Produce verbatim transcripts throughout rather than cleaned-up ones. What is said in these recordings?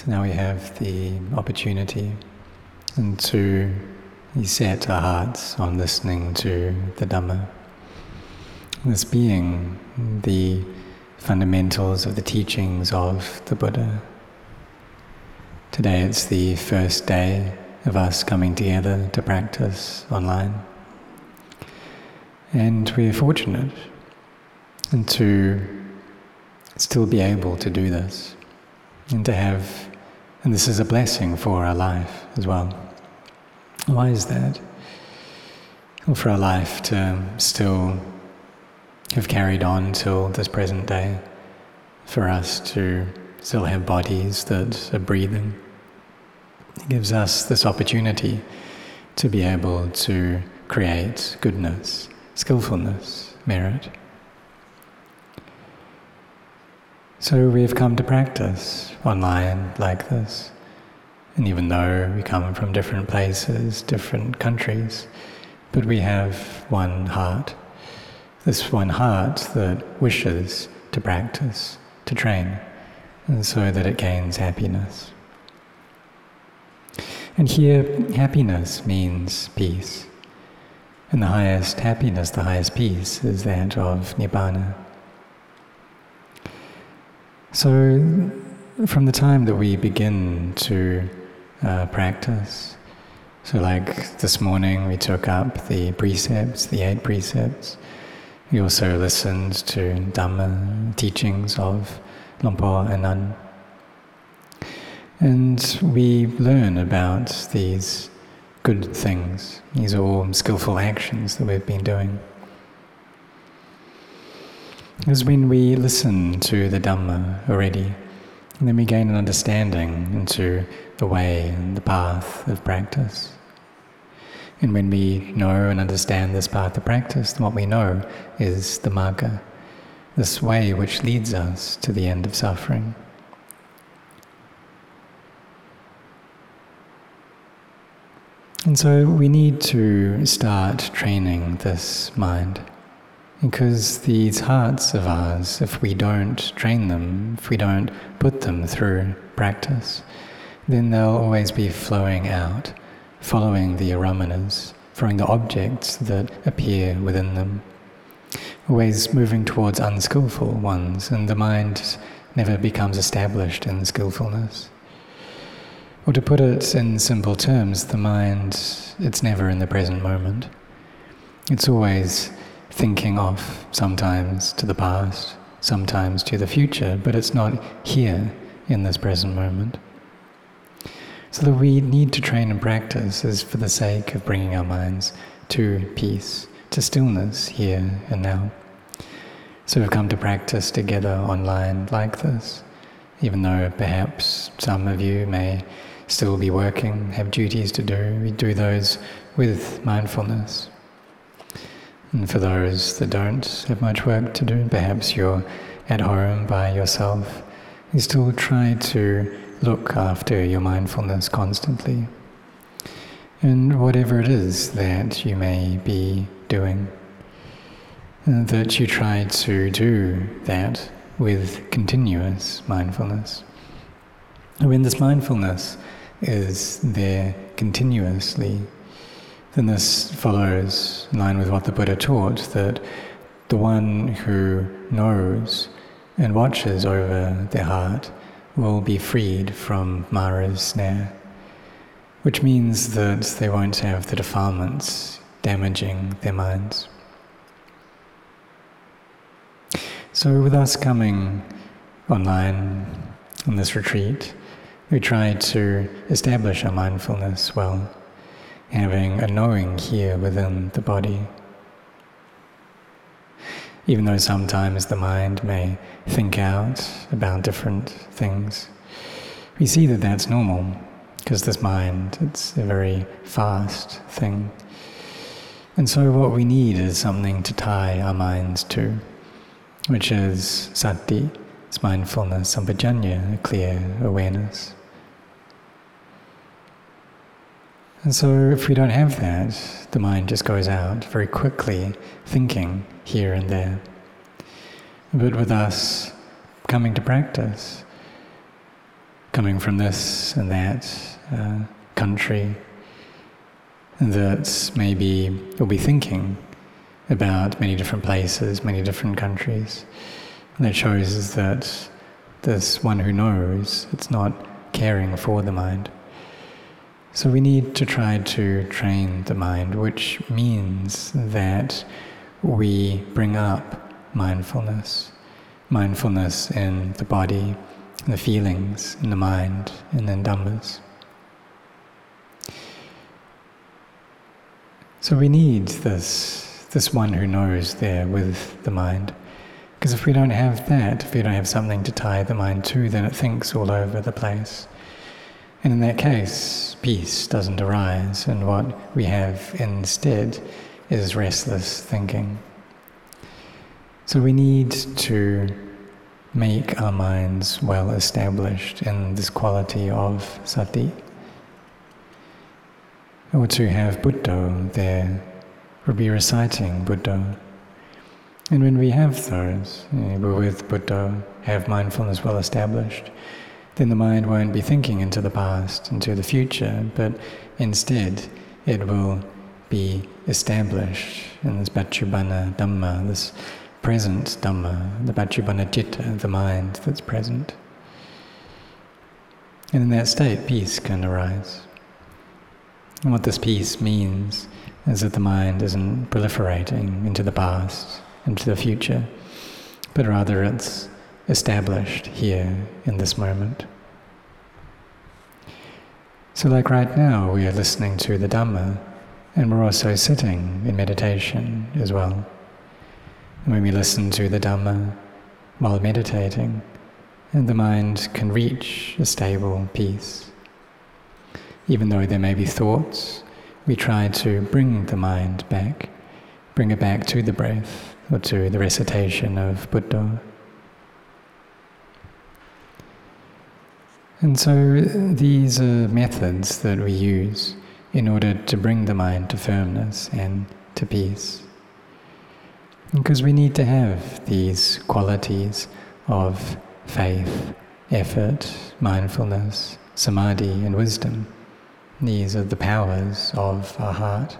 So now we have the opportunity and to set our hearts on listening to the Dhamma. This being the fundamentals of the teachings of the Buddha. Today it's the first day of us coming together to practice online. And we're fortunate and to still be able to do this and to have, and this is a blessing for our life as well. Why is that? Well, for our life to still have carried on till this present day, for us to still have bodies that are breathing. It gives us this opportunity to be able to create goodness, skillfulness, merit. So we've come to practice online like this. And even though we come from different places, different countries, but we have one heart. This one heart that wishes to practice, to train, and so that it gains happiness. And here, happiness means peace. And the highest happiness, the highest peace, is that of Nibbana. So, from the time that we begin to uh, practice, so like this morning we took up the precepts, the eight precepts. We also listened to Dhamma teachings of Luang Por Anan. And we learn about these good things. These are all skillful actions that we've been doing. Because when we listen to the Dhamma already, then we gain an understanding into the way and the path of practice. And when we know and understand this path of practice, then what we know is the Magga, this way which leads us to the end of suffering. And so we need to start training this mind, because these hearts of ours, if we don't train them, if we don't put them through practice, then they'll always be flowing out, following the aramanas, following the objects that appear within them, always moving towards unskillful ones, and the mind never becomes established in skillfulness. Or to put it in simple terms, the mind, it's never in the present moment. It's always thinking off, sometimes to the past, sometimes to the future, but it's not here in this present moment. So that we need to train and practice is for the sake of bringing our minds to peace, to stillness here and now. So we've come to practice together online like this, even though perhaps some of you may still be working, have duties to do. We do those with mindfulness. And for those that don't have much work to do, perhaps you're at home by yourself, you still try to look after your mindfulness constantly. And whatever it is that you may be doing, that you try to do that with continuous mindfulness. When this mindfulness is there continuously, then this follows in line with what the Buddha taught, that the one who knows and watches over their heart will be freed from Mara's snare, which means that they won't have the defilements damaging their minds. So with us coming online on this retreat, we try to establish our mindfulness well, having a knowing here within the body. Even though sometimes the mind may think out about different things, we see that that's normal, because this mind, it's a very fast thing. And so what we need is something to tie our minds to, which is sati, it's mindfulness, sampajanya, a clear awareness. And so if we don't have that, the mind just goes out very quickly, thinking here and there. But with us coming to practice, coming from this and that uh, country, that maybe will be thinking about many different places, many different countries. And that shows that this one who knows, it's not caring for the mind. So we need to try to train the mind, which means that we bring up mindfulness. Mindfulness in the body, in the feelings, in the mind, and in Dhammas. So we need this, this one who knows there with the mind. Because if we don't have that, if we don't have something to tie the mind to, then it thinks all over the place. And in that case, peace doesn't arise, and what we have instead is restless thinking. So we need to make our minds well established in this quality of sati. Or to have Buddha there, or be reciting Buddha. And when we have those, you know, we're with Buddha, have mindfulness well established, then the mind won't be thinking into the past, into the future, but instead it will be established in this Paccuppanna Dhamma, this present Dhamma, the Paccuppanna Citta, the mind that's present. And in that state, peace can arise. And what this peace means is that the mind isn't proliferating into the past, into the future, but rather it's established here in this moment. So like right now, we are listening to the Dhamma, and we're also sitting in meditation as well. And when we listen to the Dhamma while meditating, and the mind can reach a stable peace. Even though there may be thoughts, we try to bring the mind back, bring it back to the breath, or to the recitation of Buddha. And so these are methods that we use in order to bring the mind to firmness and to peace. Because we need to have these qualities of faith, effort, mindfulness, samadhi, and wisdom. These are the powers of our heart.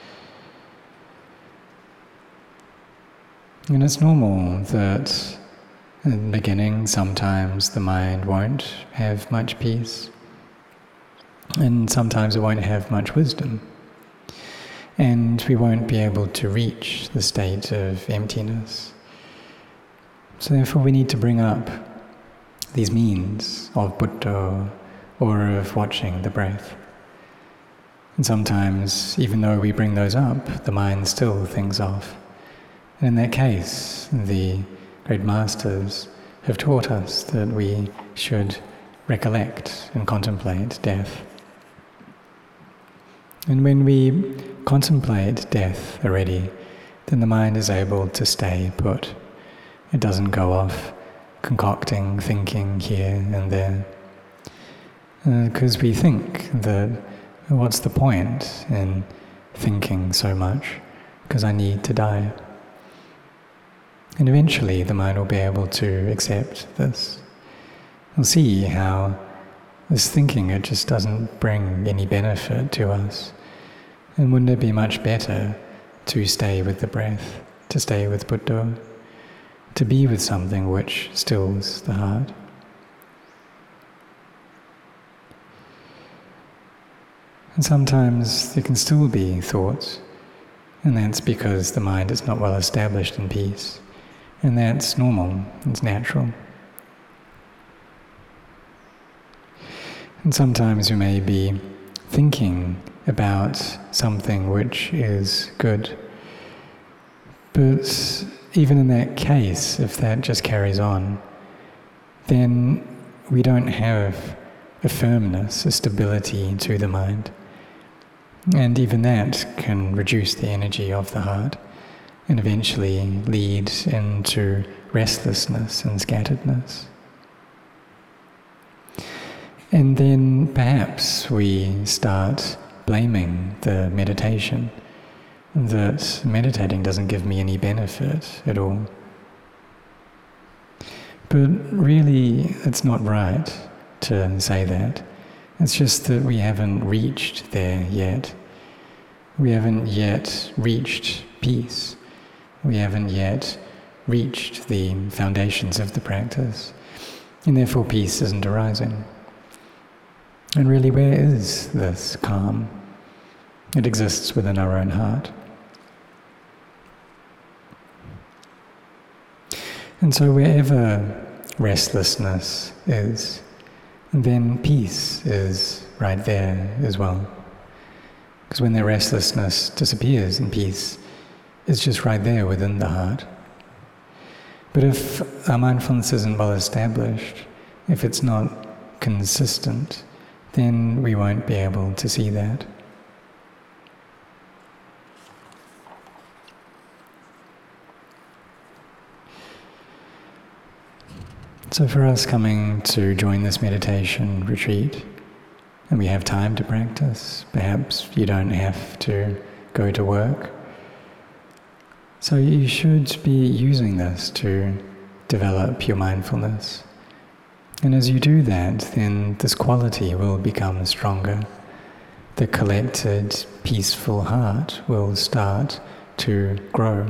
And it's normal that in the beginning sometimes the mind won't have much peace, and sometimes it won't have much wisdom, and we won't be able to reach the state of emptiness. So therefore we need to bring up these means of Buddha or of watching the breath. And sometimes, even though we bring those up, the mind still thinks off. And in that case, the great masters have taught us that we should recollect and contemplate death. And when we contemplate death already, then the mind is able to stay put. It doesn't go off concocting, thinking here and there. Because uh, we think that, what's the point in thinking so much? Because I need to die. And eventually the mind will be able to accept this. We'll see how this thinking, it just doesn't bring any benefit to us. And wouldn't it be much better to stay with the breath, to stay with Buddha, to be with something which stills the heart? And sometimes there can still be thoughts, and that's because the mind is not well established in peace. And that's normal, it's natural. And sometimes you may be thinking about something which is good. But even in that case, if that just carries on, then we don't have a firmness, a stability to the mind. And even that can reduce the energy of the heart and eventually lead into restlessness and scatteredness. And then perhaps we start blaming the meditation, that meditating doesn't give me any benefit at all. But really, it's not right, to say that. It's just that we haven't reached there yet. We haven't yet reached peace. We haven't yet reached the foundations of the practice, and therefore peace isn't arising. And really, where is this calm? It exists within our own heart. And so wherever restlessness is, then peace is right there as well. Because when the restlessness disappears, and peace is just right there within the heart. But if our mindfulness isn't well established, if it's not consistent, then we won't be able to see that. So for us coming to join this meditation retreat, and we have time to practice, perhaps you don't have to go to work, so you should be using this to develop your mindfulness. And as you do that, then this quality will become stronger. The collected, peaceful heart will start to grow.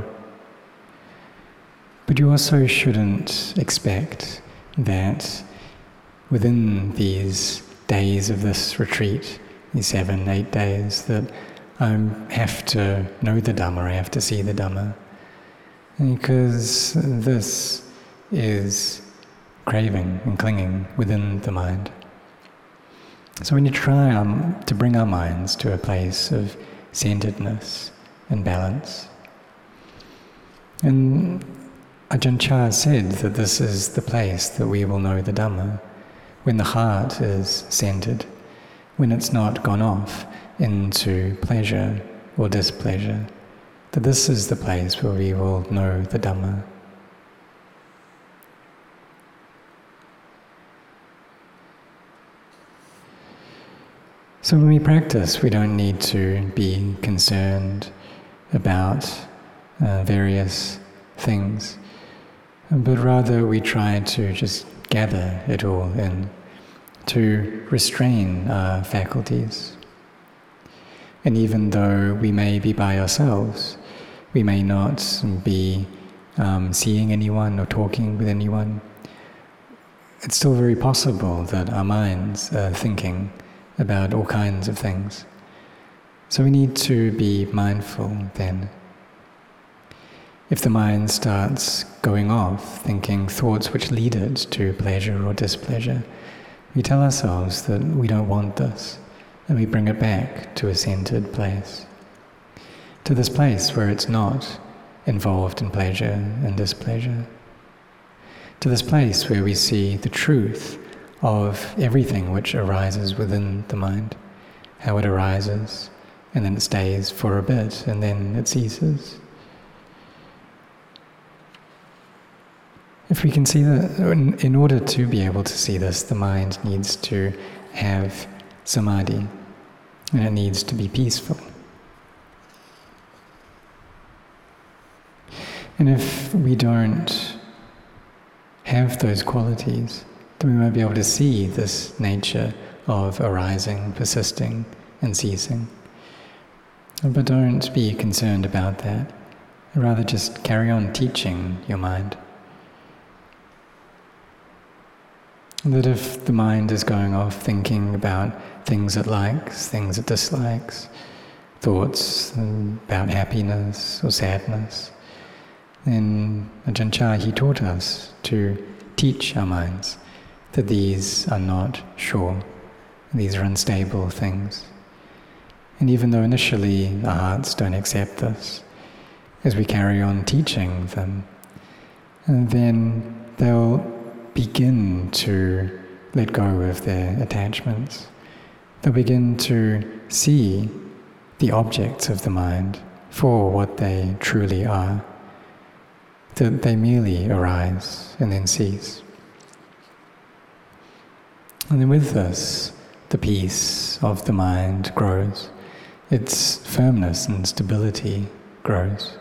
But you also shouldn't expect that within these days of this retreat, these seven, eight days, that I have to know the Dhamma, I have to see the Dhamma. Because this is craving and clinging within the mind. So when you try um, to bring our minds to a place of centeredness and balance, and Ajahn Chah said that this is the place that we will know the Dhamma, when the heart is centered, when it's not gone off into pleasure or displeasure, that this is the place where we will know the Dhamma. So when we practice, we don't need to be concerned about uh, various things, but rather we try to just gather it all in, to restrain our faculties. And even though we may be by ourselves, we may not be um, seeing anyone or talking with anyone, it's still very possible that our minds are thinking about all kinds of things. So we need to be mindful then. If the mind starts going off, thinking thoughts which lead it to pleasure or displeasure, we tell ourselves that we don't want this, and we bring it back to a centered place. To this place where it's not involved in pleasure and displeasure. To this place where we see the truth of everything which arises within the mind, how it arises, and then it stays for a bit, and then it ceases. If we can see that, in order to be able to see this, the mind needs to have samadhi, and it needs to be peaceful. And if we don't have those qualities, then we won't be able to see this nature of arising, persisting, and ceasing. But don't be concerned about that. Rather just carry on teaching your mind. That if the mind is going off thinking about things it likes, things it dislikes, thoughts about happiness or sadness, then Ajahn Chah, he taught us to teach our minds that these are not sure, these are unstable things. And even though initially our hearts don't accept this, as we carry on teaching them, and then they'll begin to let go of their attachments. They'll begin to see the objects of the mind for what they truly are, that they merely arise and then cease. And then with this, the peace of the mind grows, its firmness and stability grows.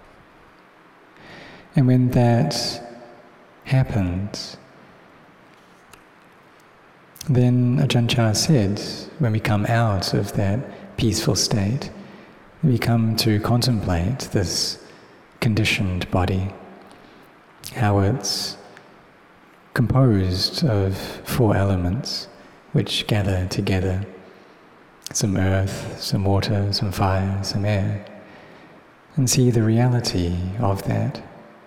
And when that happens, Then Ajahn Chah said, when we come out of that peaceful state, we come to contemplate this conditioned body, how it's composed of four elements which gather together, some earth, some water, some fire, some air, and see the reality of that.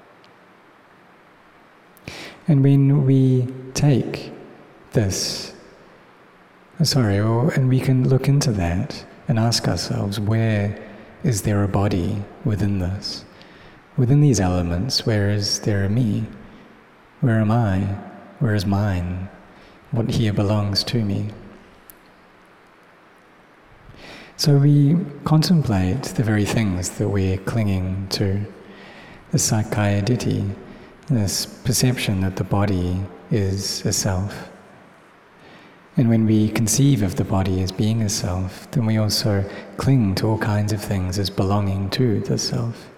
And when we take this, sorry, or, and we can look into that and ask ourselves, where is there a body within this? Within these elements, where is there a me? Where am I? Where is mine? What here belongs to me? So we contemplate the very things that we're clinging to, the Sakkaya Ditthi, this perception that the body is a self. And when we conceive of the body as being a self, then we also cling to all kinds of things as belonging to the self.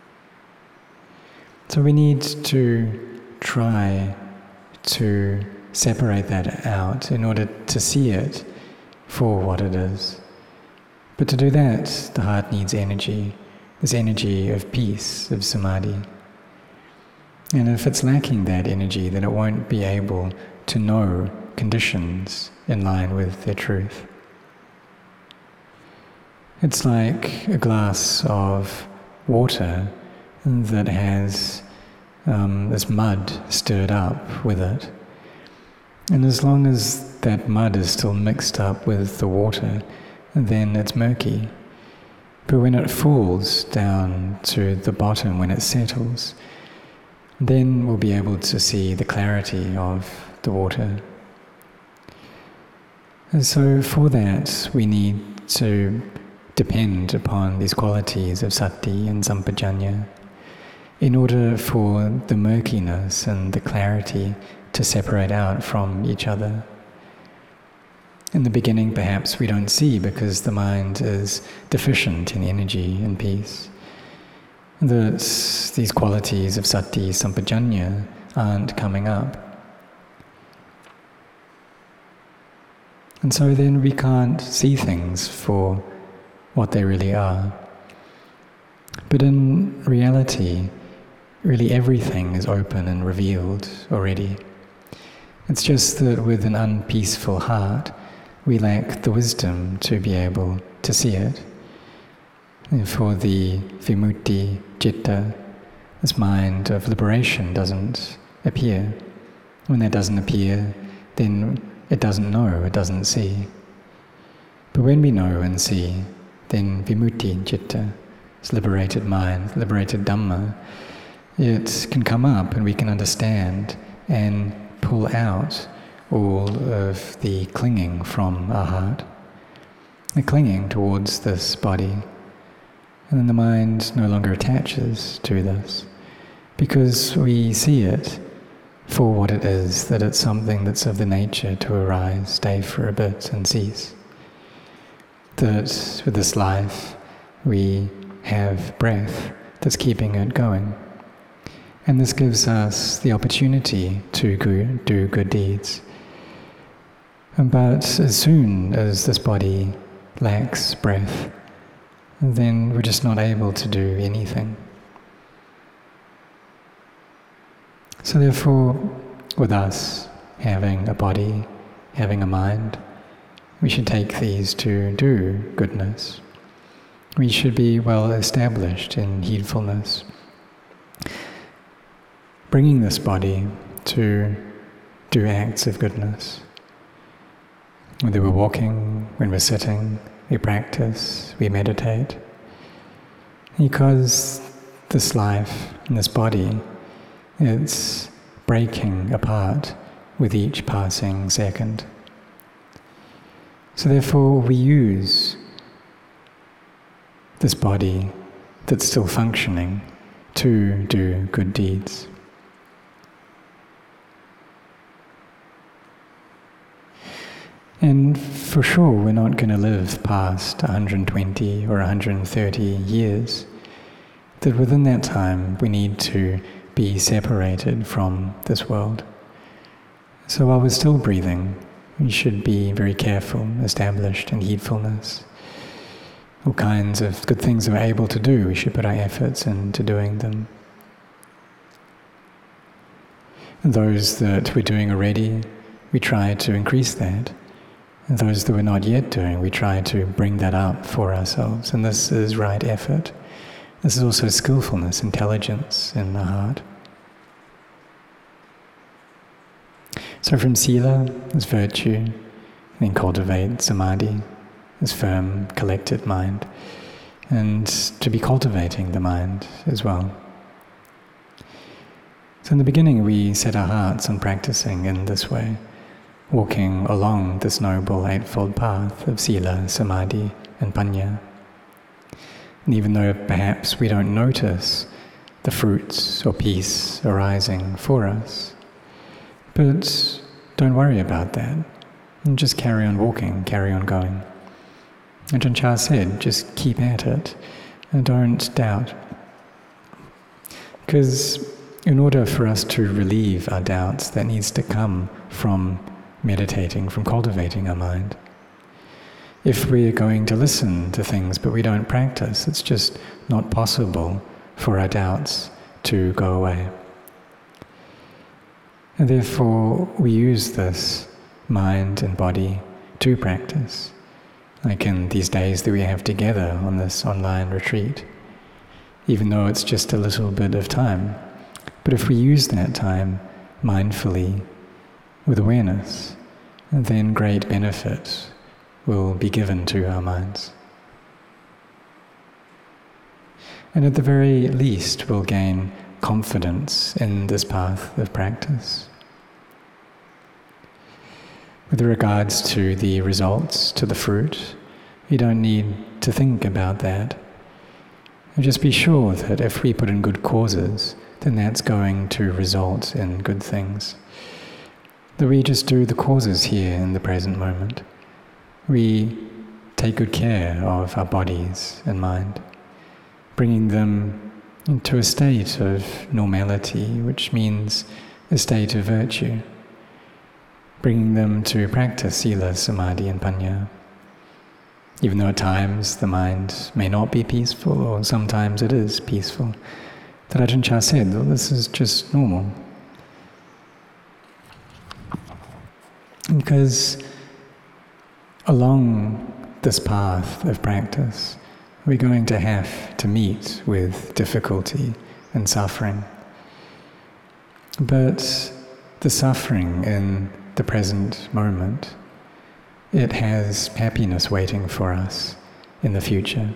So we need to try to separate that out in order to see it for what it is. But to do that, the heart needs energy, this energy of peace, of samadhi. And if it's lacking that energy, then it won't be able to know conditions in line with their truth. It's like a glass of water that has um, this mud stirred up with it. And as long as that mud is still mixed up with the water, then it's murky. But when it falls down to the bottom, when it settles, then we'll be able to see the clarity of the water. And so for that, we need to depend upon these qualities of sati and sampajanya in order for the murkiness and the clarity to separate out from each other. In the beginning, perhaps we don't see because the mind is deficient in energy and peace. That these qualities of sati, sampajanya aren't coming up. And so then we can't see things for what they really are. But in reality, really everything is open and revealed already. It's just that with an unpeaceful heart, we lack the wisdom to be able to see it. And for the vimutti citta, this mind of liberation doesn't appear. When that doesn't appear, then it doesn't know, it doesn't see. But when we know and see, then vimutti citta, this liberated mind, liberated Dhamma, it can come up and we can understand and pull out all of the clinging from our heart, the clinging towards this body. And then the mind no longer attaches to this, because we see it for what it is, that it's something that's of the nature to arise, stay for a bit and cease. That with this life we have breath that's keeping it going. And this gives us the opportunity to go, do good deeds. But as soon as this body lacks breath, then we're just not able to do anything. So therefore, with us having a body, having a mind, we should take these to do goodness. We should be well established in heedfulness, bringing this body to do acts of goodness. Whether we're walking, when we're sitting, we practice, we meditate. Because this life and this body, it's breaking apart with each passing second. So therefore we use this body that's still functioning to do good deeds. And for sure, we're not going to live past one hundred twenty or one hundred thirty years. That within that time, we need to be separated from this world. So while we're still breathing, we should be very careful, established in heedfulness. All kinds of good things that we're able to do, we should put our efforts into doing them. And those that we're doing already, we try to increase that. And those that we're not yet doing, we try to bring that up for ourselves. And this is right effort. This is also skillfulness, intelligence in the heart. So from sila, this virtue, then cultivate samadhi, this firm, collected mind, and to be cultivating the mind as well. So in the beginning we set our hearts on practicing in this way, walking along this noble eightfold path of sila, samadhi and panya. And even though perhaps we don't notice the fruits or peace arising for us, but don't worry about that, and just carry on walking, carry on going. Ajahn Chah said, just keep at it and don't doubt. Because in order for us to relieve our doubts, that needs to come from meditating, from cultivating our mind. If we're going to listen to things but we don't practice, it's just not possible for our doubts to go away. And therefore we use this mind and body to practice, like in these days that we have together on this online retreat, even though it's just a little bit of time. But if we use that time mindfully, with awareness, then great benefit will be given to our minds. And at the very least, we'll gain confidence in this path of practice. With regards to the results, to the fruit, you don't need to think about that. And just be sure that if we put in good causes, then that's going to result in good things. That we just do the causes here in the present moment. We take good care of our bodies and mind, bringing them into a state of normality, which means a state of virtue, bringing them to practice sila, samadhi and panya. Even though at times the mind may not be peaceful, or sometimes it is peaceful, that Ajahn Chah said, well, this is just normal. Because along this path of practice, we're going to have to meet with difficulty and suffering. But the suffering in the present moment, it has happiness waiting for us in the future.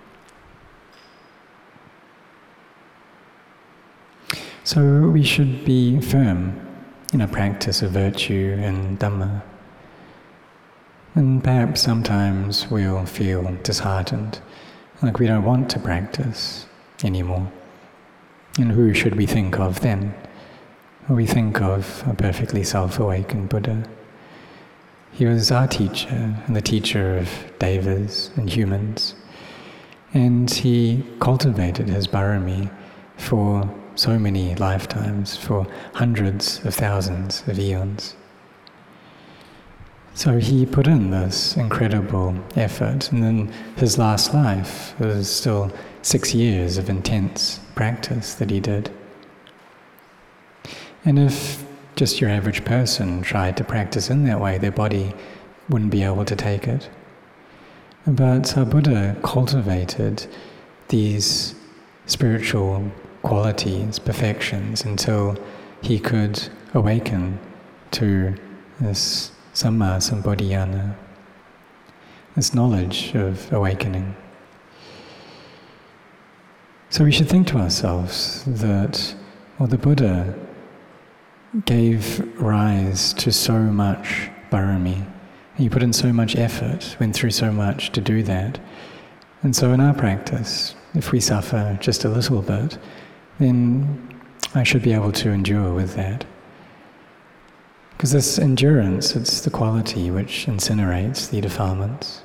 So we should be firm in our practice of virtue and Dhamma. And perhaps sometimes we'll feel disheartened, like we don't want to practice anymore. And who should we think of then? Well, we think of a perfectly self-awakened Buddha. He was our teacher and the teacher of devas and humans. And he cultivated his barami for so many lifetimes, for hundreds of thousands of eons. So he put in this incredible effort, and in his last life, it was still six years of intense practice that he did. And if just your average person tried to practice in that way, their body wouldn't be able to take it. But our Buddha cultivated these spiritual qualities, perfections, until he could awaken to this Samma Sambodhiyana, this knowledge of awakening. So we should think to ourselves that, well, the Buddha gave rise to so much barami. He put in so much effort, went through so much to do that. And so in our practice, if we suffer just a little bit, then I should be able to endure with that. Because this endurance, it's the quality which incinerates the defilements.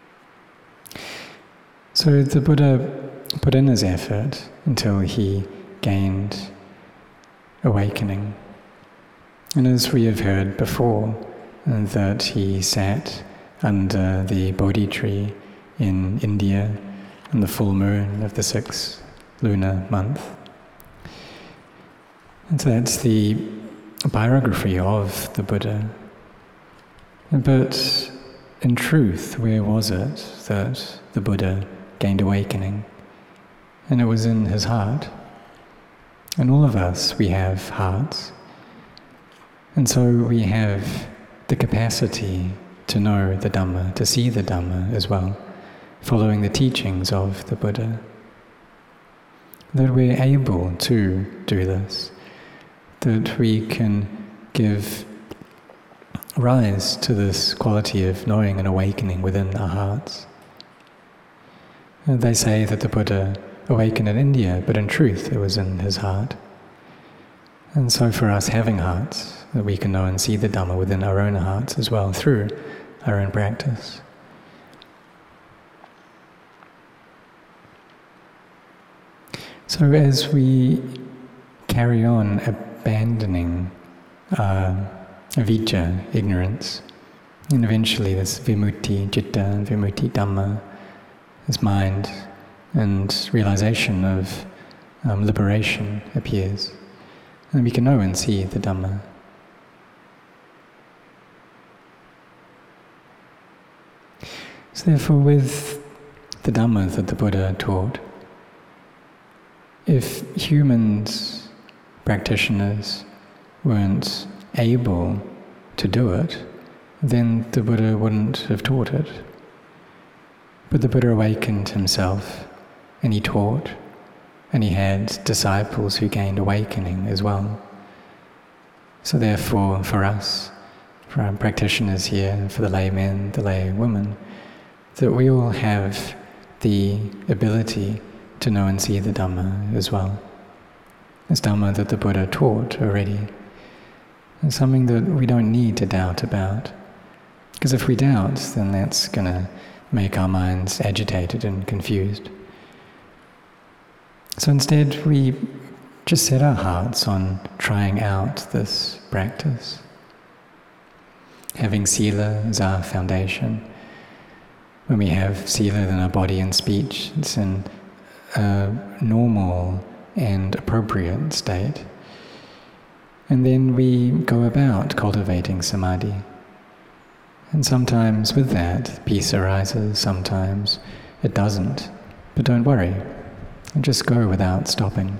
So the Buddha put in his effort until he gained awakening. And as we have heard before, that he sat under the Bodhi tree in India on the full moon of the sixth lunar month. And so that's the biography of the Buddha. But in truth, where was it that the Buddha gained awakening? And it was in his heart. And all of us, we have hearts. And so we have the capacity to know the Dhamma, to see the Dhamma as well, following the teachings of the Buddha. That we're able to do this, that we can give rise to this quality of knowing and awakening within our hearts. And they say that the Buddha awakened in India, but in truth it was in his heart. And so for us having hearts, that we can know and see the Dhamma within our own hearts as well through our own practice. So as we carry on abandoning uh, avijja, ignorance, and eventually this vimutti citta, vimutti dhamma, this mind and realization of um, liberation appears, and we can know and see the Dhamma. So therefore, with the Dhamma that the Buddha taught, if humans, practitioners, weren't able to do it, then the Buddha wouldn't have taught it. But the Buddha awakened himself, and he taught, and he had disciples who gained awakening as well. So therefore, for us, for our practitioners here, for the laymen, the lay women, that we all have the ability to know and see the Dhamma as well. It's Dhamma that the Buddha taught already. It's something that we don't need to doubt about. Because if we doubt, then that's going to make our minds agitated and confused. So instead, we just set our hearts on trying out this practice. Having sila as our foundation. When we have sila in our body and speech, it's in a normal and appropriate state. And then we go about cultivating samadhi. And sometimes with that, peace arises, sometimes it doesn't. But don't worry, just go without stopping.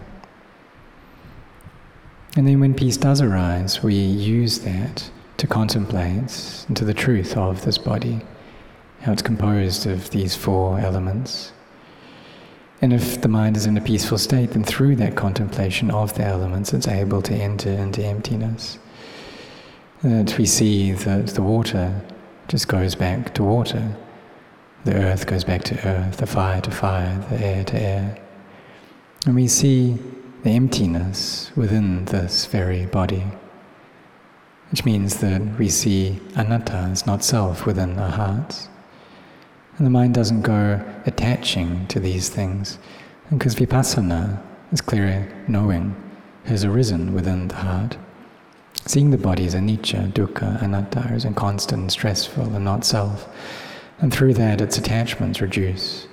And then when peace does arise, we use that to contemplate into the truth of this body, how it's composed of these four elements. And if the mind is in a peaceful state, then through that contemplation of the elements, it's able to enter into emptiness. That we see that the water just goes back to water, the earth goes back to earth, the fire to fire, the air to air. And we see the emptiness within this very body, which means that we see anatta as not self within our hearts. And the mind doesn't go attaching to these things, because vipassana, this clear knowing, has arisen within the heart. Seeing the body as anicca, dukkha, anatta, as inconstant and stressful and not self. And through that its attachments reduce.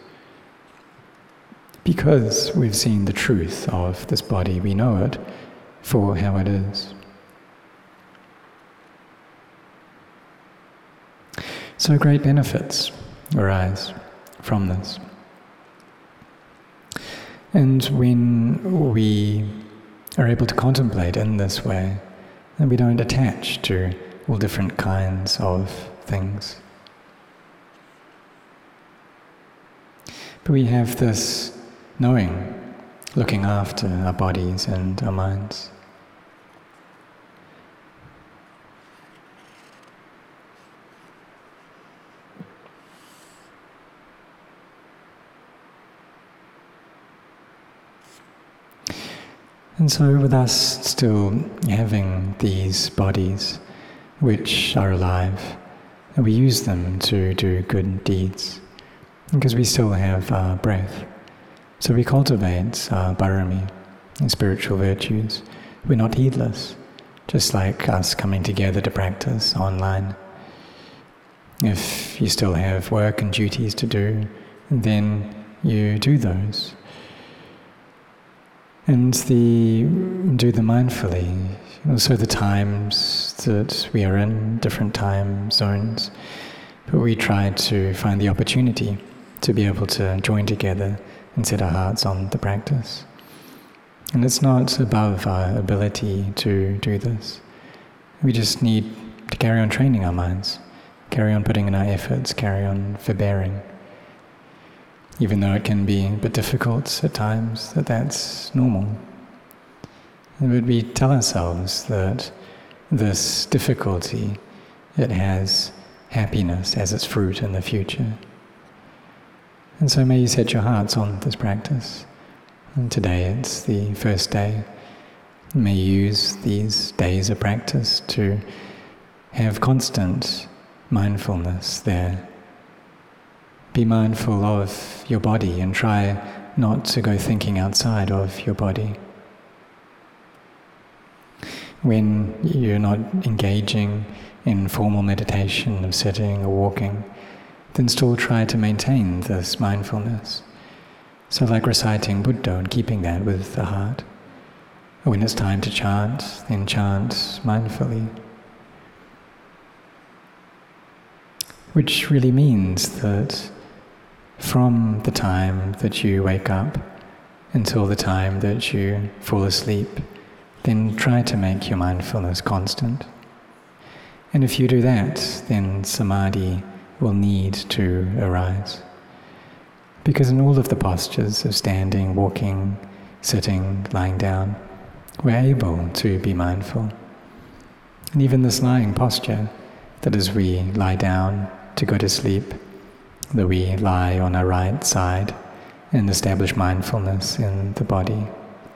Because we've seen the truth of this body, we know it for how it is. So great benefits arise from this. And when we are able to contemplate in this way, then we don't attach to all different kinds of things. But we have this knowing, looking after our bodies and our minds. And so with us still having these bodies which are alive, we use them to do good deeds, because we still have our breath. So we cultivate our parami, and spiritual virtues, we're not heedless, just like us coming together to practice online. If you still have work and duties to do, then you do those. And the do them mindfully. Also the times that we are in, different time zones, but we try to find the opportunity to be able to join together and set our hearts on the practice. And it's not above our ability to do this. We just need to carry on training our minds, carry on putting in our efforts, carry on forbearing. Even though it can be a bit difficult at times, that that's normal. But we tell ourselves that this difficulty, it has happiness as its fruit in the future. And so may you set your hearts on this practice. And today it's the first day. May you use these days of practice to have constant mindfulness there. Be mindful of your body and try not to go thinking outside of your body. When you're not engaging in formal meditation of sitting or walking, then still try to maintain this mindfulness. So like reciting Buddha and keeping that with the heart. Or when it's time to chant, then chant mindfully. Which really means that from the time that you wake up until the time that you fall asleep, then try to make your mindfulness constant. And if you do that, then samadhi will need to arise. Because in all of the postures of standing, walking, sitting, lying down, we're able to be mindful. And even this lying posture, that as we lie down to go to sleep, that we lie on our right side and establish mindfulness in the body.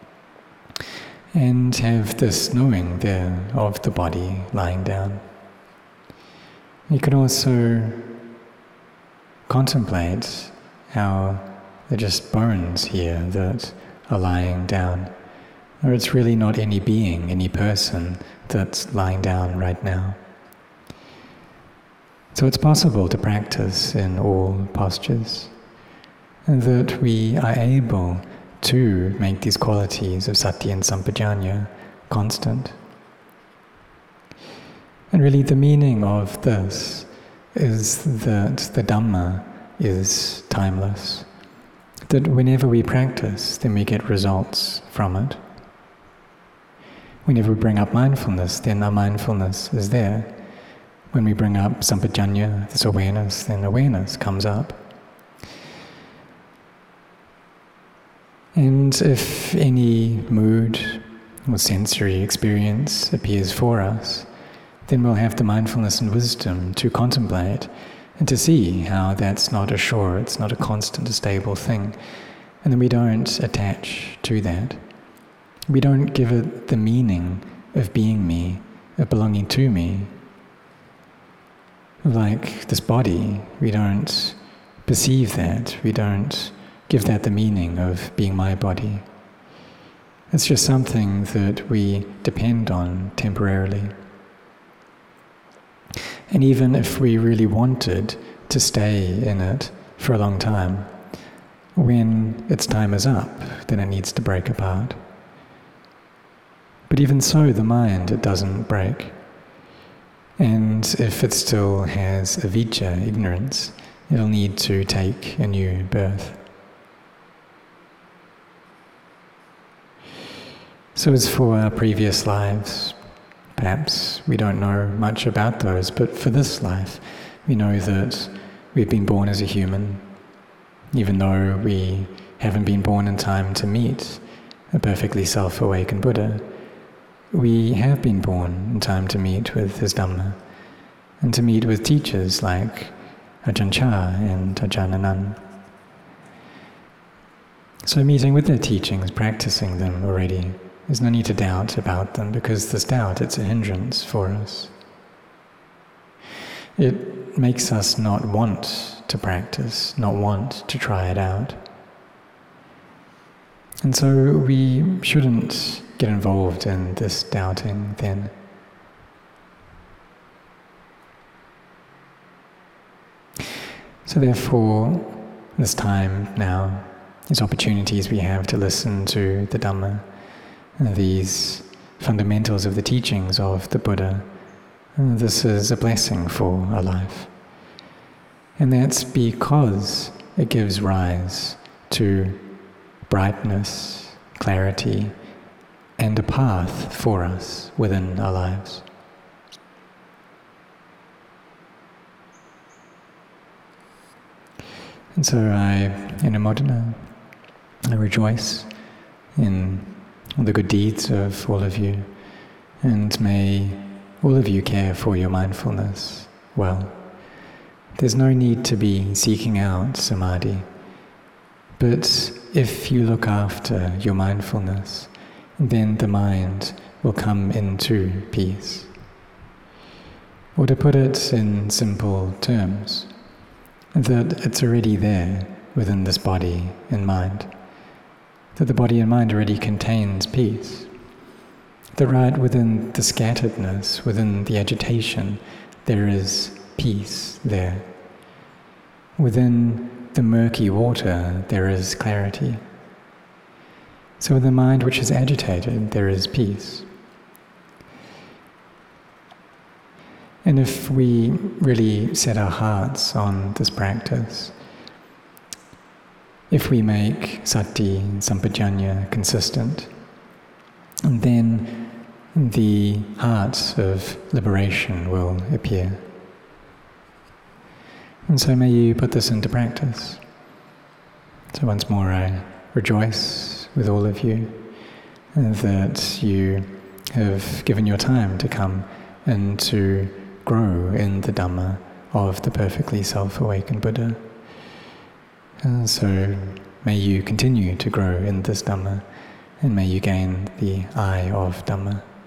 And have this knowing there of the body lying down. You can also contemplate how they're just bones here that are lying down. Or it's really not any being, any person that's lying down right now. So it's possible to practice in all postures, and that we are able to make these qualities of sati and sampajanya constant. And really the meaning of this is that the Dhamma is timeless, that whenever we practice, then we get results from it. Whenever we bring up mindfulness, then our mindfulness is there. When we bring up sampajanya, this awareness, then awareness comes up. And if any mood or sensory experience appears for us, then we'll have the mindfulness and wisdom to contemplate and to see how that's not a sure, it's not a constant, a stable thing. And then we don't attach to that. We don't give it the meaning of being me, of belonging to me. Like this body, we don't perceive that, we don't give that the meaning of being my body. It's just something that we depend on temporarily. And even if we really wanted to stay in it for a long time, when its time is up, then it needs to break apart. But even so, the mind, it doesn't break. And if it still has avijja, ignorance, it'll need to take a new birth. So as for our previous lives, perhaps we don't know much about those, but for this life, we know that we've been born as a human, even though we haven't been born in time to meet a perfectly self-awakened Buddha. We have been born in time to meet with his Dhamma, and to meet with teachers like Ajahn Chah and Ajahn Anan. So meeting with their teachings, practicing them already, there's no need to doubt about them, because this doubt, it's a hindrance for us. It makes us not want to practice, not want to try it out. And so we shouldn't get involved in this doubting then. So therefore, this time now, these opportunities we have to listen to the Dhamma, these fundamentals of the teachings of the Buddha, this is a blessing for our life. And that's because it gives rise to brightness, clarity, and a path for us within our lives. And so I, in Anumodana, I rejoice in the good deeds of all of you, and may all of you care for your mindfulness well. There's no need to be seeking out samadhi, but if you look after your mindfulness, then the mind will come into peace. Or to put it in simple terms, that it's already there within this body and mind, that the body and mind already contains peace, that right within the scatteredness, within the agitation, there is peace there. Within the murky water, there is clarity. So in the mind which is agitated, there is peace. And if we really set our hearts on this practice, if we make sati and sampajanya consistent, then the heart of liberation will appear. And so may you put this into practice. So once more I rejoice with all of you that you have given your time to come and to grow in the Dhamma of the perfectly self-awakened Buddha. And so may you continue to grow in this Dhamma, and may you gain the eye of Dhamma.